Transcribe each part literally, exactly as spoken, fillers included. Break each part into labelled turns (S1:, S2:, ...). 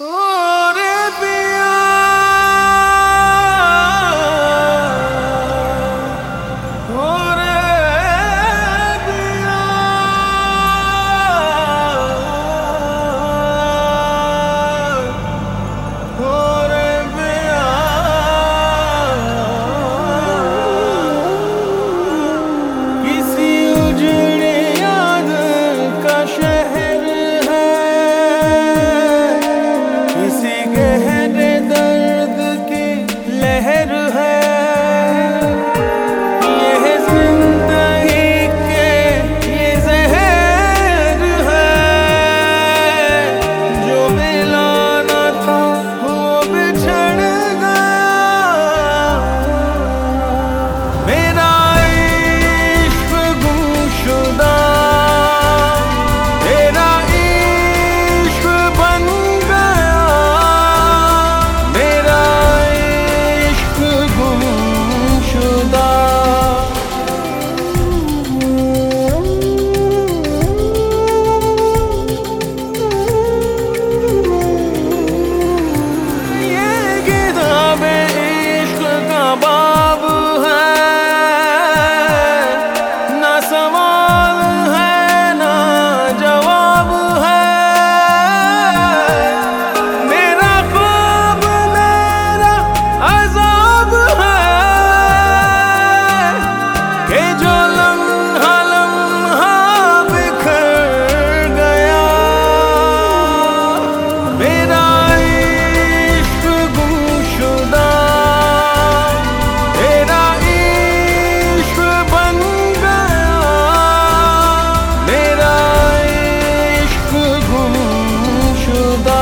S1: ओरे पिया ओरे पिया ओरे पिया किसी उजड़े याद का शहर है, किसी गहरे दर्द की लहर है। ये जिंदगी के ये जहर है, जो मिलाना था वो बिछड़ गया। मेरा इश्क गुमशुदा तेरा इश्क बन गया, मेरा इश्क गुमशुदा। ये किताबे इश्क का बाब है, ना सवाल है ना जवाब है। मेरा ख्वाब मेरा अज़ाब है, कि जो लम्हा लम्हा बिखर गया। मेरा इश्क गुमशुदा तेरा इश्क बन गया, मेरा इश्क गुमशुदा।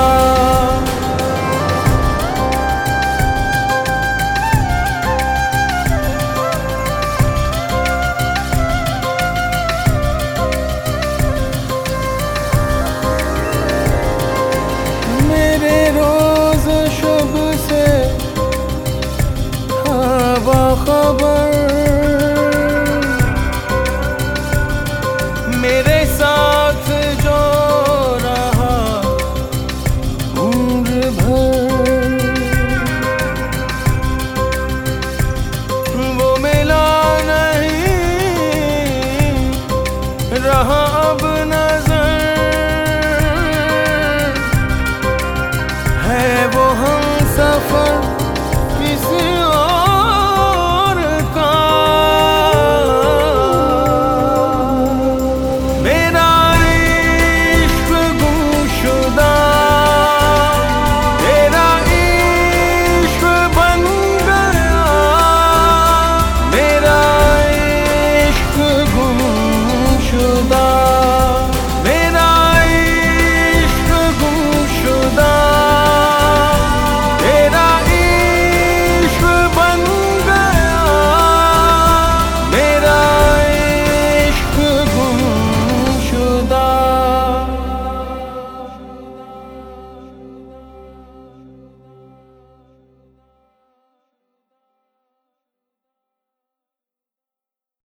S1: मेरे रोज शब से बाखबर, मेरे साथ जो रहा उम्र भर, वो मिला नहीं रहा अब नजर। है वो हम सफर किसी और का। मेरा इश्क गुमशुदा तेरा इश्क बन गया, मेरा इश्क गुमशुदा।